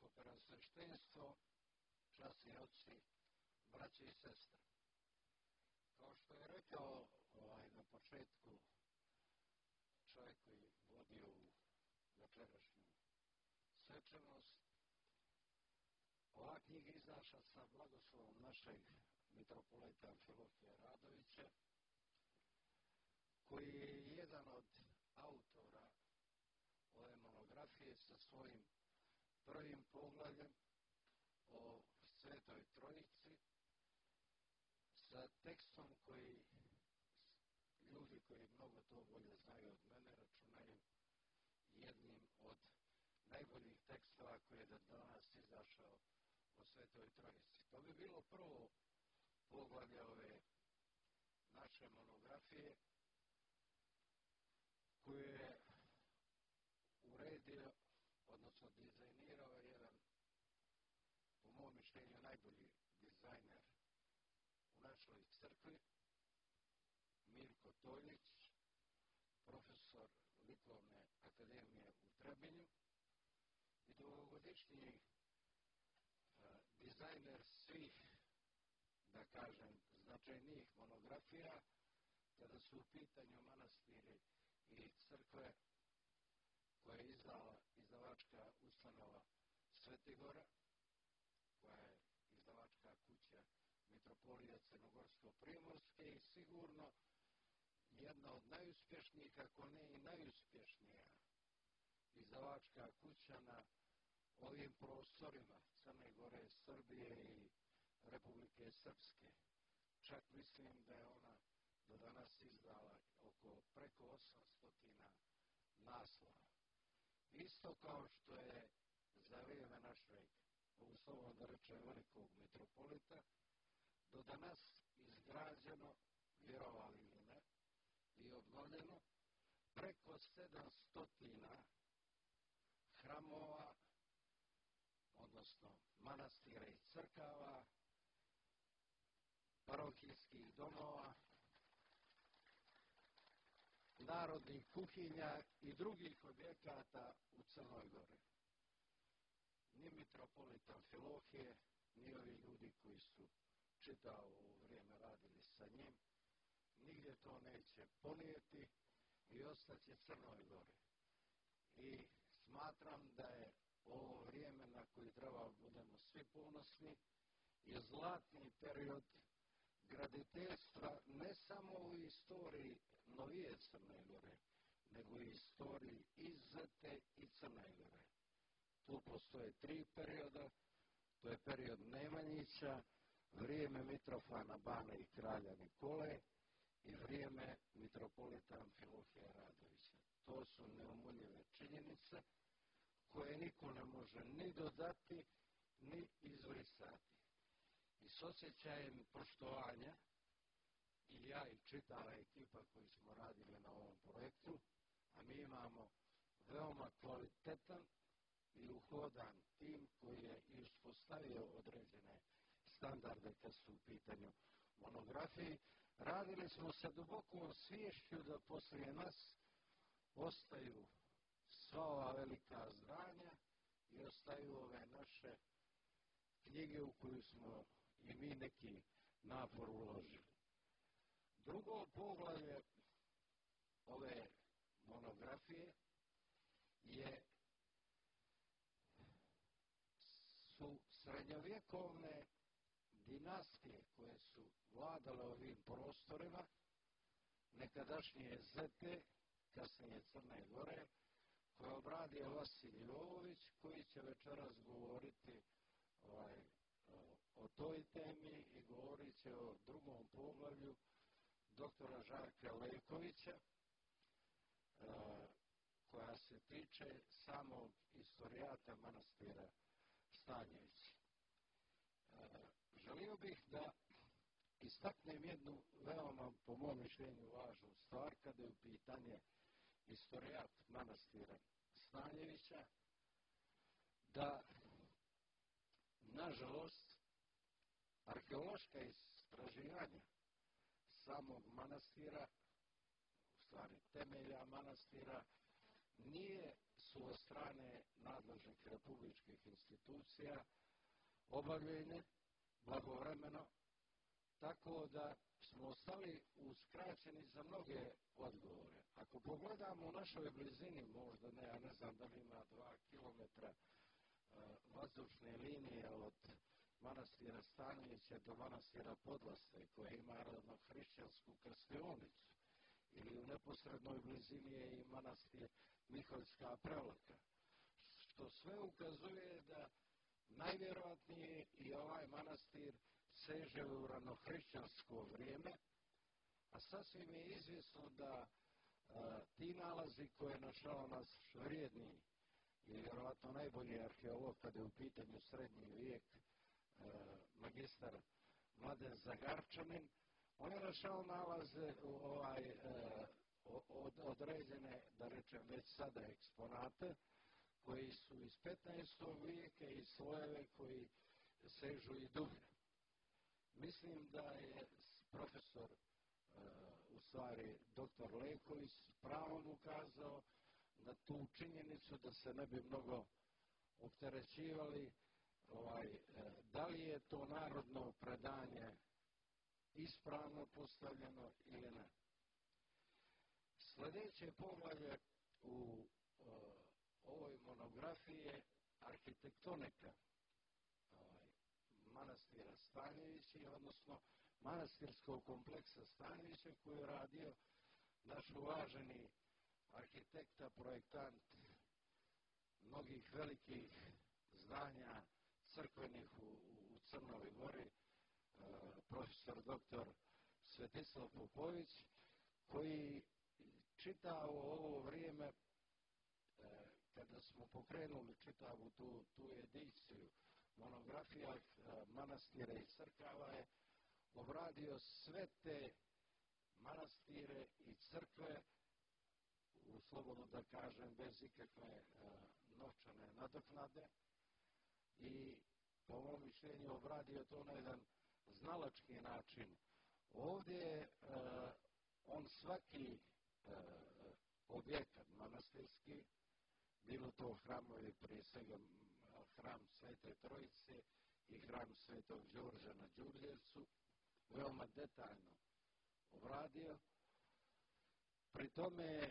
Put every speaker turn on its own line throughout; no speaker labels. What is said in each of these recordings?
Visokopredstavništvo, časni oci, braće i sestre. Kao što je rekao na početku čovjek koji vodi ovu večerašnju svečanost, ova knjiga izašla sa blagoslovom našeg mitropolita Amfilohija Radovića, koji je jedan od autora ove monografije sa svojim prvim poglavljem o Svetoj Trojici, sa tekstom koji ljudi koji mnogo to bolje znaju od mene računaju jednim od najboljih tekstova koji je do danas izašao o Svetoj Trojici. To bi bilo prvo poglavlje ove naše monografije, koju je uredio, odnosno dizajnirao jedan, po mom mišljenju, najbolji dizajner u našoj crkvi, Mirko Toljić, profesor Likovne akademije u Trebinju i dugogodišnji dizajner svih, da kažem, značajnijih monografija, kada su u pitanju manastiri i crkve koje je izdala izdavačka ustanova Svetigora, koja je izdavačka kuća Mitropolije Crnogorsko-Primorske i sigurno jedna od najuspješnijih, ako ne i najuspješnija izdavačka kuća na ovim prostorima Crne Gore, Srbije i Republike Srpske. Čak mislim da je ona do danas izdala preko 800 naslova. Isto kao što je za vrijeme našeg, uslovno da rečem, velikog mitropolita, do danas izgrađeno, vjerovali ili ne, i obnovljeno preko 700 hramova, odnosno manastira i crkava, parohijskih domova, narodnih kuhinja i drugih objekata u Crnoj Gori. Ni mitropolit Amfilohije, ni ovi ljudi koji su čitavo ovo vrijeme radili sa njim, nigdje to neće ponijeti i ostaće Crnoj Gori. I smatram da je ovo vrijeme na koji treba budemo svi ponosni je zlatni period graditeljstva ne samo u istoriji novije Crne Gore, nego i istoriji i Zete i Crne Gore. Tu postoje 3 perioda, to je period Nemanjića, vrijeme Mitrofana Bana i kralja Nikole i vrijeme mitropolita Amfilohija Radovića. To su neumoljive činjenice koje niko ne može ni dodati, ni izbrisati. I s osjećajem poštovanja i ja i čitava ekipa koji smo radili na ovom projektu, a mi imamo veoma kvalitetan i uhodan tim koji je i uspostavio određene standarde kad su u pitanju monografiji. Radili smo sa dubokom sviješću da poslije nas ostaju sva ova velika zdanja i ostaju ove naše knjige u koju smo i mi neki napor uložili. Drugo poglavlje ove monografije su srednjovjekovne dinastije koje su vladale ovim prostorima, nekadašnje Zete, kasnije Crne Gore, koje obradio Vasilij Jovović, koji će večeras govoriti o toj temi i govorit će o drugom poglavlju doktora Žarka Lekovića, koja se tiče samog istorijata manastira Stanjević. Želio bih da istaknem jednu veoma, po mom mišljenju, važnu stvar kada je u pitanje istorijat manastira Stanjevića, da nažalost arheološka istraživanja samog manastira, u stvari temelja manastira, nije su od strane nadležnih republičkih institucija obavljene blagovremeno, tako da smo ostali uskraćeni za mnoge odgovore. Ako pogledamo u našoj blizini, možda ne, ja ne znam da li ima 2 kilometra vazdušne linije od manastira Stanjevića do manastira Podlaste, koja ima hrišćansku krstionicu, ili u neposrednoj blizini je i manastir Miholjska Prevlaka, što sve ukazuje da najvjerojatnije i ovaj manastir seže u ranohrišćansko vrijeme, a sasvim je izvjesno da ti nalazi koje našao naš vrijedni i vjerojatno najbolji arheolog kada je u pitanju srednji vijek, magistar Mladen Zagarčanin, on je našao nalaze određene, da rečem već sada eksponate, koji su iz 15. vijeka i slojeve koji sežu i dublje. Mislim da je profesor, u stvari doktor Leković, pravom ukazao na tu činjenicu da se ne bi mnogo opterećivali da li je to narodno predanje ispravno postavljeno ili ne. Sljedeće poglavlje u ovoj monografiji je arhitektonika manastira Stanjevići, odnosno manastirskog kompleksa Stanjevića, koji je radio naš uvaženi arhitekta, projektant mnogih velikih zdanja crkvenih u Crnoj Gori, profesor doktor Svetislav Popović, koji čitao ovo vrijeme, kada smo pokrenuli čitavu tu ediciju monografija manastira i crkava, je obradio sve te manastire i crkve, slobodno da kažem, bez ikakve novčane nadoknade, i po mom mišljenju obradio to na jedan znalački način. Ovdje on svaki objekat manastirski, bilo to hramovi, prije svega hram Svete Trojice i hram Svetog Đorđa na Đurđevcu, veoma detaljno obradio. Pri tome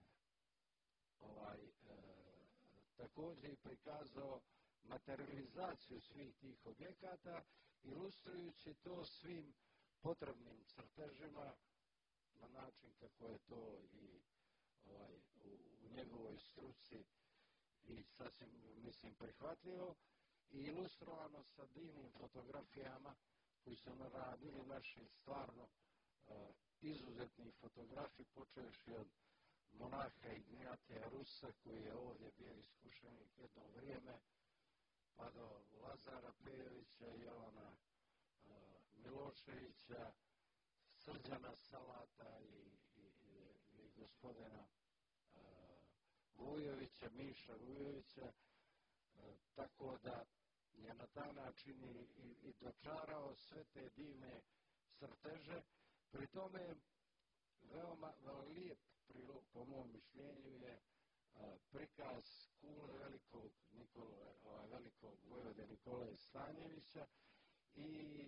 također i prikazao materializaciju svih tih objekata, ilustrujući to svim potrebnim crtežima na način kako je to i u njegovoj struci i sasvim, mislim, prihvatljivo, i ilustrovano sa divnim fotografijama koji su naradili naši stvarno izuzetni fotografi, počevši od monaha Ignjatija Rusa, koji je ovdje bio iskušenik jedno vrijeme, pa do Lazara Pejovića, Jovana Miloševića, Srđana Salata i gospodina Vujovića, Miša Vujovića, tako da je na taj način i dočarao sve te divne crteže. Pri tome veoma lijep prilog, po mom mišljenju, je prikaz kule velikog vojvode Nikole Stanjevića i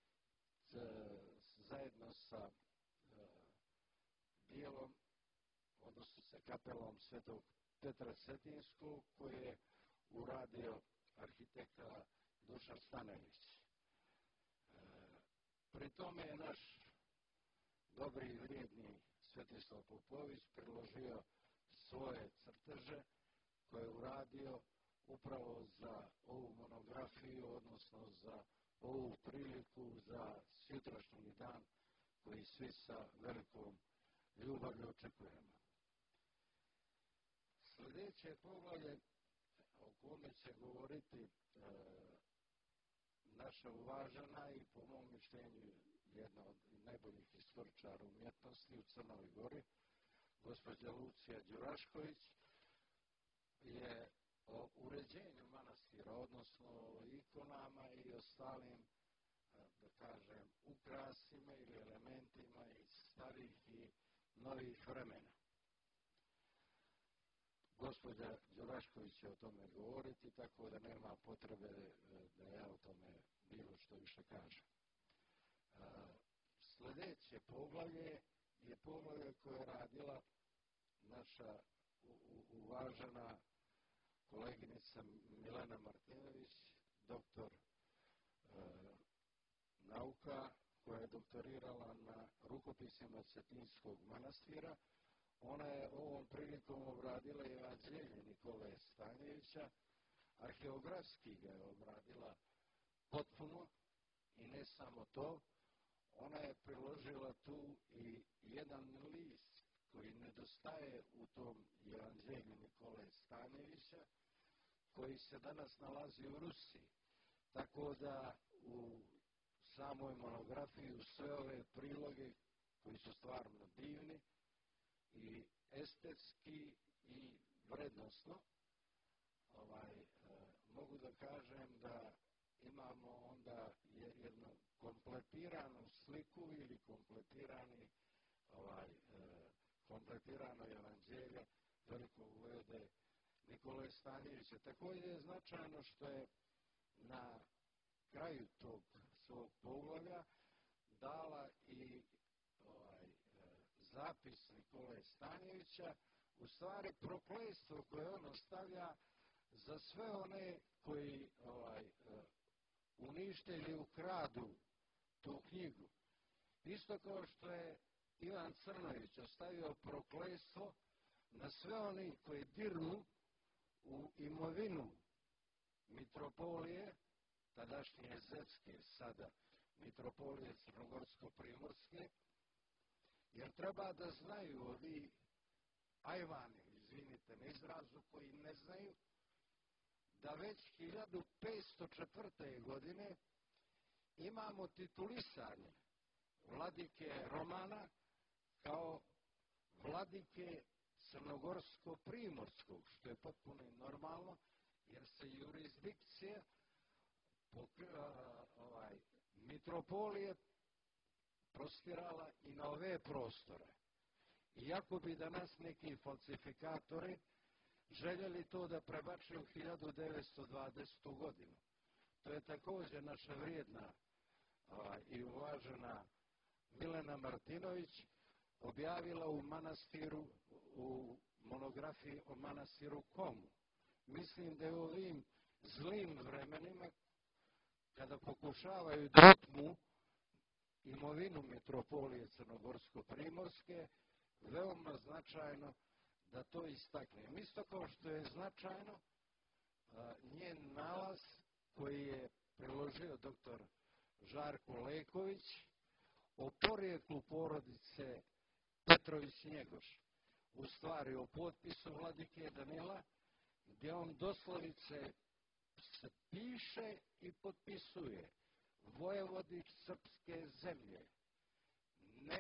zajedno sa dijelom, odnosno sa kapelom Svetog Petra Cetinskog, koji je uradio arhitekta Dušan Stanojević. Pri tome je naš dobri i vrijedni Svetislav Popović priložio svoje crteže koje je uradio upravo za ovu monografiju, odnosno za ovu priliku, za sutrašnji dan koji svi sa velikom ljubavlju očekujemo. Sljedeće poglavlje o kome će govoriti naša uvažena i po mom mišljenju jedna od najboljih istoričara umjetnosti u Crnoj Gori, gospođa Lucija Đurašković, je o uređenju manastira, odnosno o ikonama i ostalim, da kažem, ukrasima ili elementima iz starih i novih vremena. Gospođa Đurašković će o tome govoriti, tako da nema potrebe da ja o tome bilo što više kažem. Sljedeće poglavlje je poglavlje koje je radila naša uvažena koleginica Milena Martinović, doktor nauka, koja je doktorirala na rukopisima Cetinskog manastira. Ona je ovom prilikom obradila Evanđelje Nikole Stanjevića, arheografski ga je obradila potpuno i ne samo to, ona je priložila tu i jedan list koji nedostaje u tom Evanđelju Nikole Stanjevića, koji se danas nalazi u Rusiji. Tako da u samoj monografiji sve ove priloge koji su stvarno divni i estetski i vrednosno, mogu da kažem da imamo onda jednu kompletiranu sliku ili kompletirano evanđelje velikog vojvode Nikole Stanjevića. Također je značajno što je na kraju tog svog poglavlja dala i zapis Nikole Stanjevića, u stvari prokletstvo koje on ostavlja za sve one koji unište ili ukradu tu knjigu. Isto kao što je Ivan Crnović ostavio prokletstvo na sve oni koji dirnu u imovinu mitropolije, tadašnje Zetske, sada mitropolije Crnogorsko-Primorske, jer treba da znaju ovi ajvani, izvinite na izrazu, koji ne znaju, da već 1504. godine imamo titulisanje vladike Romana kao vladike Crnogorsko-Primorskog, što je potpuno normalno, jer se jurisdikcija mitropolije prostirala i na ove prostore. Iako bi danas neki falsifikatori željeli to da prebače u 1920. godinu. To je također naša vrijedna i uvažena Milena Martinović objavila u manastiru, u monografiji o manastiru Komu. Mislim da je u ovim zlim vremenima, kada pokušavaju da otmu imovinu mitropolije Crnogorsko-Primorske, veoma značajno da to istaknem. Isto kao što je značajno njen nalaz koji je priložio doktor Žarko Leković o porijeklu porodice Petrović-Njegoš, u stvari o potpisu vladike Danila, gdje on doslovice se piše i potpisuje vojevodič srpske zemlje, ne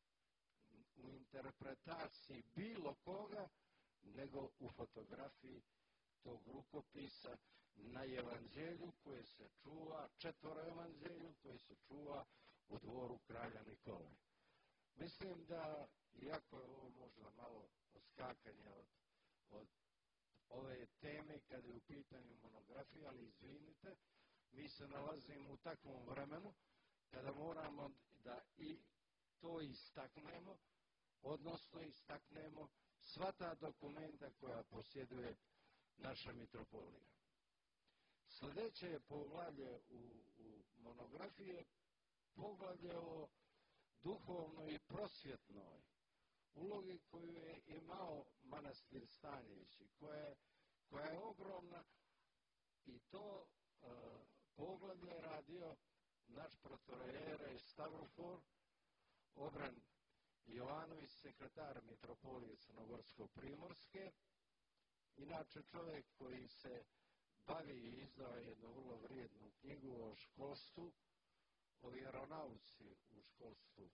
u interpretaciji bilo koga, nego u fotografiji tog rukopisa na evanđelju koje se čuva, 4 evanđelju koje se čuva u dvoru kralja Nikole. Mislim da, iako je ovo možda malo oskakanje od ove teme kada je u pitanju monografija, ali izvinite, mi se nalazimo u takvom vremenu kada moramo da i to istaknemo, odnosno istaknemo sva ta dokumenta koja posjeduje naša mitropolija. Sljedeće je poglavlje u monografiji, poglavlje o duhovnoj i prosvjetnoj ulogi koju je imao manastir Stanjević, koja je ogromna, i to poglavlje radio naš protorejer Stavrofor Obran Jovanović, sekretar mitropolije Crnogorsko-Primorske, inače čovjek koji se bavi i izdao jednu vrlo vrijednu knjigu o školstvu, o vjeronauci u školstvu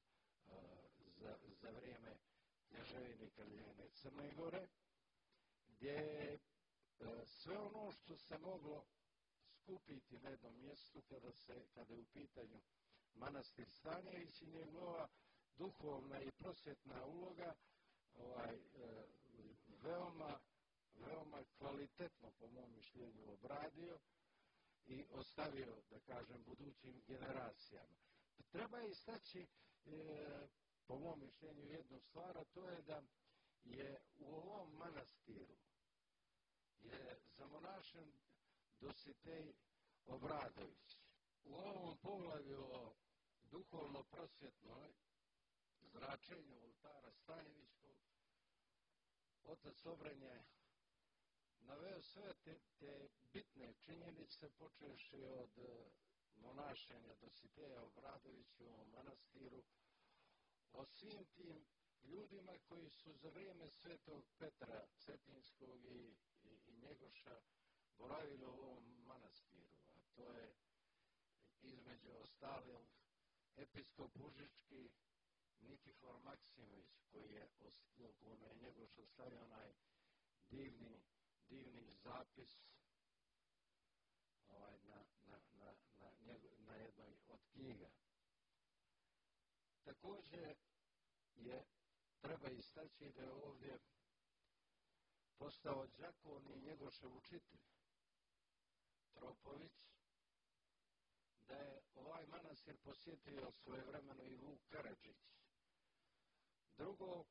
za vrijeme kneževine Kraljevine Crne Gore, gdje je sve ono što se moglo skupiti na jednom mjestu kada je u pitanju manastir Stanjević i njegova duhovna i prosvjetna uloga veoma veoma kvalitetno, po mom mišljenju, obradio i ostavio, da kažem, budućim generacijama. Treba istaći, po mom mišljenju, jednu stvar, a to je da je u ovom manastiru je zamonašen Dositej Obradović. U ovom poglavlju o duhovno-prosvjetnoj zračenju oltara Stanjevićkog otac Obren je naveo sve te bitne činjenice, počevši od monašenja Dositeja Obradovića u ovom manastiru, o svim tim ljudima koji su za vrijeme svetog Petra Cetinskog i Njegoša boravili u ovom manastiru, a to je između ostalog episkop Užički Nikifor Maksimović, koji je Njegoš ostavio onaj divni zapis na jednoj od knjiga. Također treba istaći da je ovdje postao đakon i Njegošev učitelj Tropović, da je ovaj manastir posjetio svojevremeno i Vuk Karadžić. Drugo,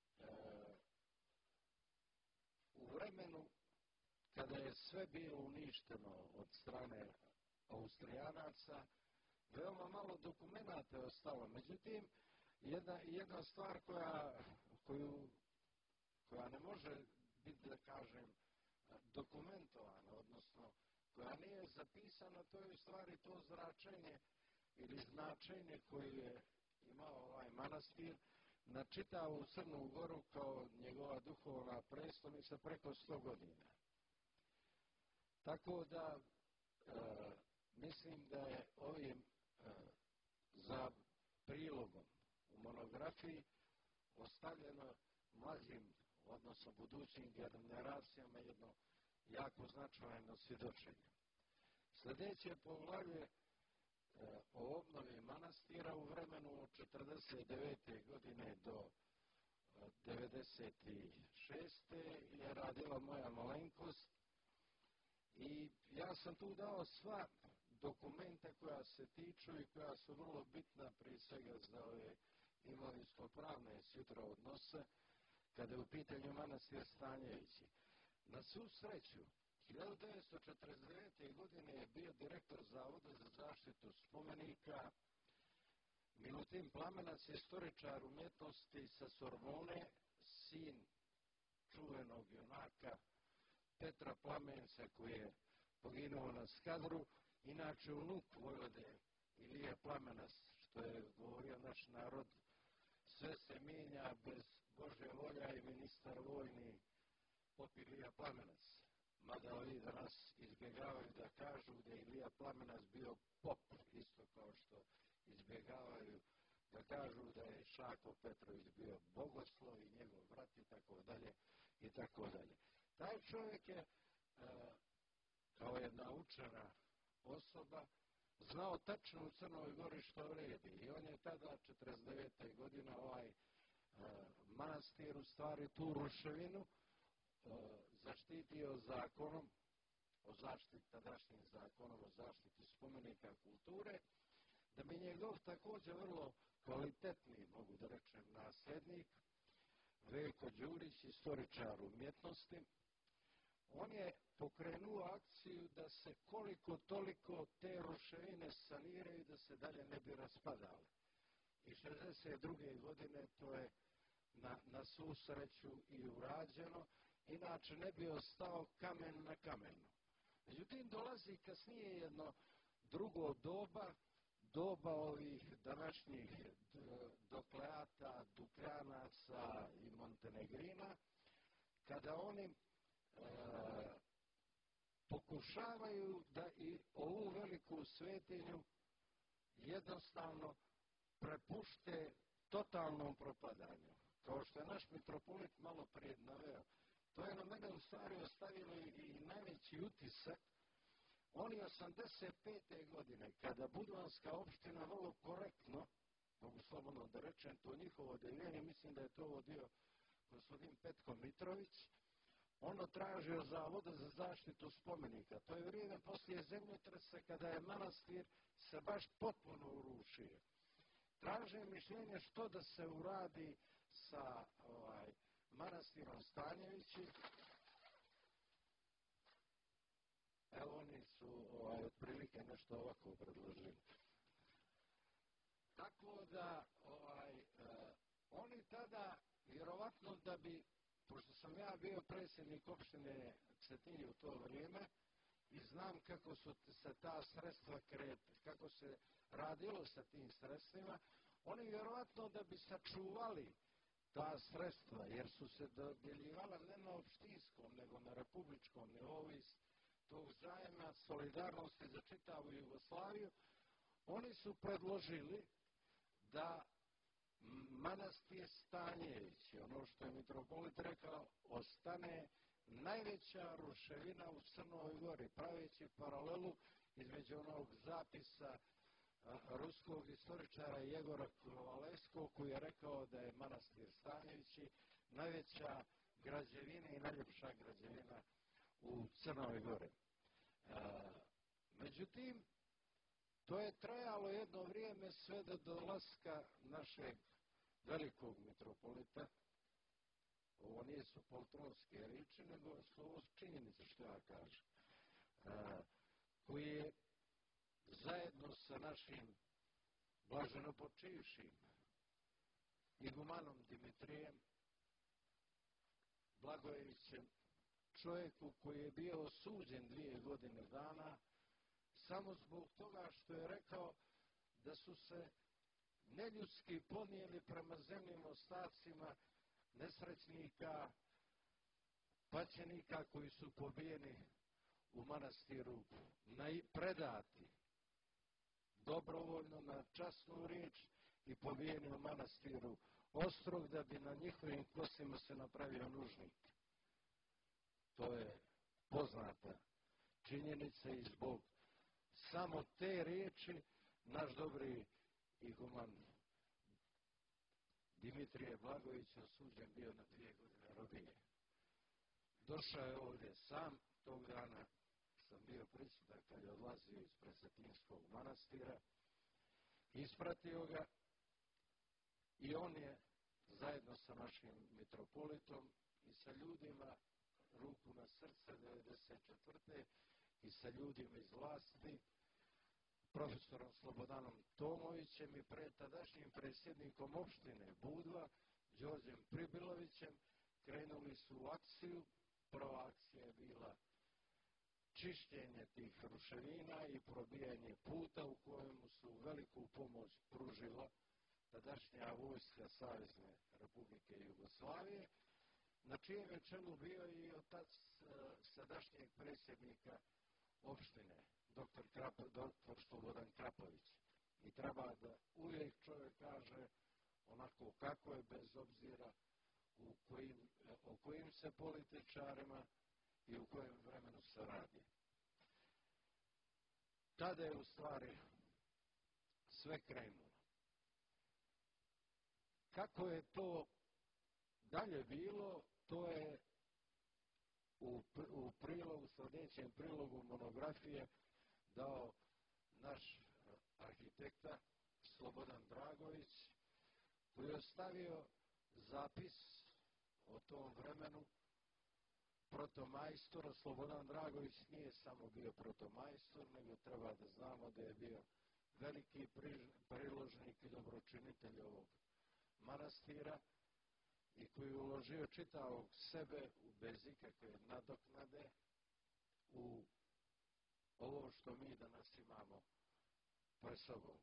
u vremenu kada je sve bilo uništeno od strane Austrijanaca, veoma malo dokumenata je ostalo. Međutim, jedna stvar koja ne može biti, da kažem, dokumentovana, odnosno koja nije zapisana, to je u stvari to zračenje ili značenje koje je imao ovaj manastir na čitavu Crnu Goru kao njegova duhovna prestolnica preko 100 godina. Tako da mislim da je ovim za prilogom u monografiji ostavljeno mlađim, odnosno budućim generacijama, jedno jako značajno svjedočenje. Sljedeće poglavlje o obnovi manastira u vremenu od 49. godine do 96. je radila moja malenkost i ja sam tu dao sva dokumenta koja se tiču i koja su vrlo bitna prije svega za ove imovinsko-pravne sutra odnose kada je u pitanju manastir Stanjevići. Na svu sreću, 1949. godine je bio direktor Zavoda za zaštitu spomenika Milutin Plamenac, istoričar umjetnosti sa Sorbone, sin čuvenog junaka Petra Plamenca koji je poginuo na Skadru, inače unuk vojvode Ilije Plamenac, što je govorio naš narod, sve se mijenja bez Božje volja i ministar vojni pop Ilija Plamenac. Mada ovi danas izbjegavaju da kažu da je Ilija Plamenac bio pop, isto kao što izbjegavaju da kažu da je Šako Petrović bio bogoslov i njegov brat i tako dalje i tako dalje. Taj čovjek je kao jedna učena osoba znao tačno u Crnoj Gori što vredi i on je tada 49. godine ovaj manastir, u stvari tu ruševinu, zaštitio zakonom o zaštiti, tadašnjim zakonom o zaštiti spomenika kulture, da bi njegov također vrlo kvalitetni, mogu da rečem, nasljednik, Veljko Đurić, istoričar umjetnosti, on je pokrenuo akciju da se koliko toliko te ruševine saniraju da se dalje ne bi raspadale. I 62. godine to je na svu sreću i urađeno, inače ne bi ostao kamen na kamenu. Međutim, dolazi kasnije jedno drugo doba ovih današnjih Dokleata, Dukljanaca i Montenegrina, kada oni pokušavaju da i ovu veliku svetinju jednostavno prepušte totalnom propadanju. Kao što je naš mitropolit malo prije naveo, to je na mene u stvari ostavilo i najveći utisak. Oni 85. godine, kada Budvanska opština vrlo korektno, mogu slobodno da rečem, to njihovo odeljenje, mislim da je to vodio gospodin Petko Mitrović, ono tražio Zavoda za zaštitu spomenika. To je vrijeme poslije zemljotresa kada je manastir se baš potpuno urušio. Traže mišljenje što da se uradi sa manastirom Stanjevići. Evo oni su otprilike nešto ovako predložili. Tako da oni tada vjerovatno da bi, pošto sam ja bio predsjednik opštine Cetinje u to vrijeme i znam kako su se ta sredstva kako se radilo sa tim sredstvima, oni vjerovatno da bi sačuvali ta sredstva, jer su se dodjeljivala ne na opštinskom, nego na republičkom nivou iz tog zajma solidarnosti za čitavu Jugoslaviju, oni su predložili da manastir Stanjevići, ono što je mitropolit rekao, ostane najveća ruševina u Crnoj Gori, praveći paralelu između onog zapisa ruskog istoričara Jegora Kovalevskog koji je rekao da je manastir Stanjevići najveća građevina i najljepša građevina u Crnoj Gori. Međutim, to je trajalo jedno vrijeme sve do dolaska našeg velikog mitropolita. Ovo nisu poltronske riječi, nego su ovo činjenice što ja kažem. Koji je zajedno sa našim blaženopočivšim igumanom Dimitrijem Blagojevićem, čovjeku koji je bio osuđen 2 godine dana, samo zbog toga što je rekao da su se neljudski ponijeli prema zemljim ostacima nesrećnika, paćenika koji su pobijeni u manastiru, predati dobrovoljno na časnu riječ i pobijeni u manastiru Ostrog da bi na njihovim kostima se napravio nužnik. To je poznata činjenica i zbog samo te riječi naš dobri iguman Dimitrije Blagojević osuđen bio na 2 godine robije. Došao je ovdje sam, tog dana sam bio prisutan kad je odlazio iz Cetinskog manastira, ispratio ga i on je zajedno sa našim mitropolitom i sa ljudima, ruku na srce, 1994. i sa ljudima iz vlasti, profesorom Slobodanom Tomovićem i tadašnjim predsjednikom opštine Budva, Đorđem Pribilovićem, krenuli su u akciju. Prva akcija je bila čišćenje tih ruševina i probijanje puta u kojemu su veliku pomoć pružila tadašnja vojska Savezne Republike Jugoslavije, na čijem je čelu bio i otac sadašnjeg predsjednika opštine, doktor Slobodan Krapović. I treba da uvijek čovjek kaže onako kako je, bez obzira o kojim se političarima i u kojem vremenu se radi. Tada je u stvari sve krenulo. Kako je to dalje bilo, to je u prilogu, sljedećem prilogu monografije dao naš arhitekta Slobodan Dragović, koji je ostavio zapis o tom vremenu protomajstora. Slobodan Dragović nije samo bio protomajstor, nego treba da znamo da je bio veliki priložnik i dobročinitelj ovog manastira i koji je uložio čitavog sebe bez ikakve nadoknade u ovo što mi danas imamo pred sobom.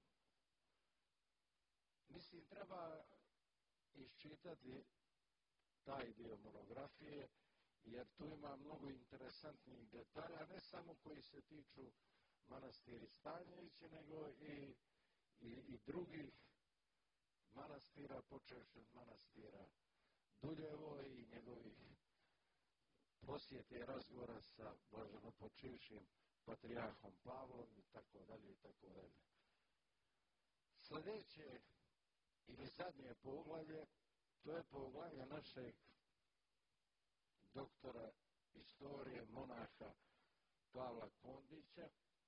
Mislim, treba iščitati taj dio monografije, jer tu ima mnogo interesantnih detalja, ne samo koji se tiču manastiri Stanjevića, nego i drugih manastira, počevši od manastira Duljevo i njegovih posjeta i razgovora sa blaženopočivšim patrijarhom Pavlom i tako dalje i tako dalje. Sljedeće ili zadnje poglavlje, to je poglavlje našeg doktora istorije monaha Pavla Kondića,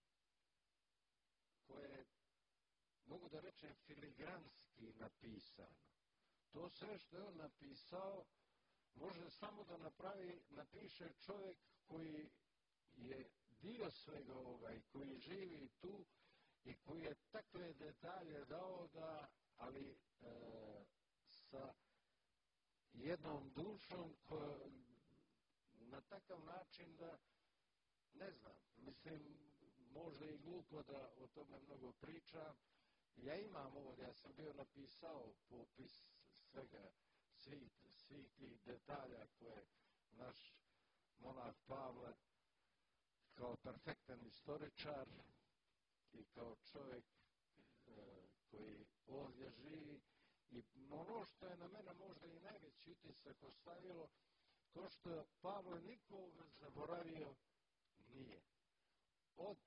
koje je, mogu da rečem, filigranski napisano. To sve što je on napisao može samo da napiše čovjek koji je dio svega ovoga i koji živi tu i koji je takve detalje dao da, ali sa jednom dušom na takav način da, ne znam, mislim, možda i glupo da o tome mnogo pričam. Ja imam ovdje, ja sam bio napisao popis svega, svih tih detalja koje naš monah Pavle kao perfektan istoričar i kao čovjek koji ovdje živi, i ono što je na mene možda i najveći utisak ostavilo, to što Pavle nikoga zaboravio nije. Od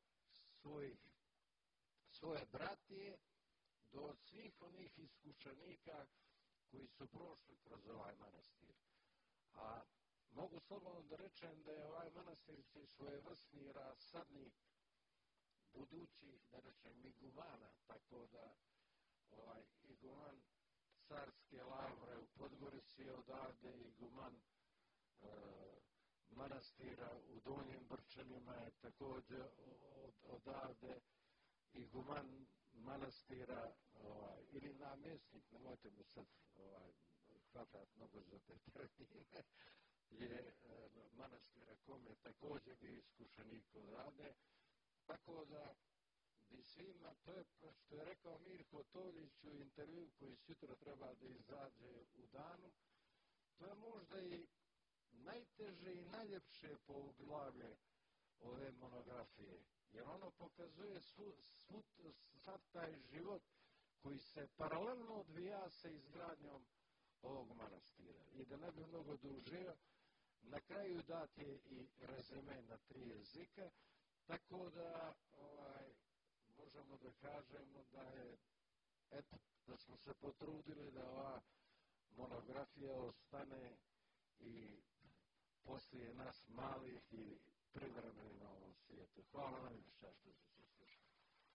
svoje bratije do svih onih iskušenika koji su prošli kroz ovaj manastir. A mogu slobodno da rečem da je ovaj manastir svojevrsni rasadnik budućih, da rečem, igumana, tako da iguman Carske Lavre u Podgorici je odavde, iguman manastira u Donjim Brčanima je također odavde, iguman manastira ili namjesnik, nemojte mi sad hvatati mnogo za te termine, je manastira kome također bio iskušenik odavde, tako da bi svima, to je što je rekao Mirko Toljić u intervju koji sutra treba da izađe u danu, to je možda i najteže i najljepše poglavlje ove monografije, jer ono pokazuje sav taj život koji se paralelno odvija sa izgradnjom ovog manastira. I da ne bi mnogo dužio, na kraju dat je i rezime na 3 jezika, tako da možemo da kažemo da je, eto, da smo se potrudili da ova monografija ostane i poslije nas malih i privremeni na ovom svijetu. Hvala najviše što ste